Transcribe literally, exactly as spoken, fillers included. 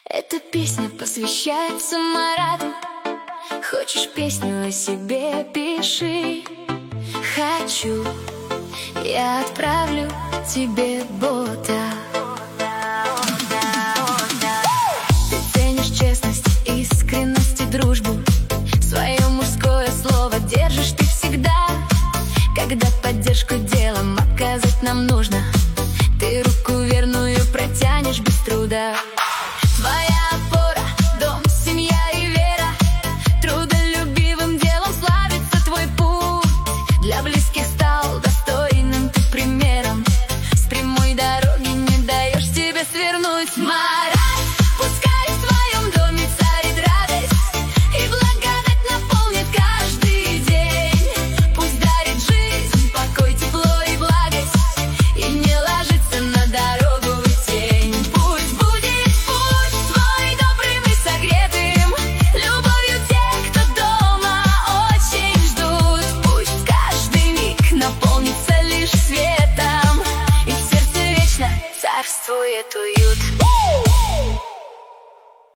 Эта песня посвящается Марату. Хочешь песню о себе, пиши. Хочу, я отправлю тебе бота. Ты ценишь честность, искренность и дружбу. Свое мужское слово держишь ты всегда. Когда поддержку делом оказать нам нужно, ты руку верную протянешь без труда. Твоя опора, дом, семья и вера. Трудолюбивым делом славится твой путь. Для близких стал достойным ты примером. С прямой дороги не даешь себе свернуть. Марат, пускай в твоем доме царит радость, и благодать наполнит каждый день. Пусть дарит жизнь, покой, тепло и благость, и не ложится на дорогу тень. Пусть будет путь твой добрым и согретым, любовью тех, кто дома очень ждут. Пусть каждый миг наполнится лишь светом, и в сердце вечно царствует уют.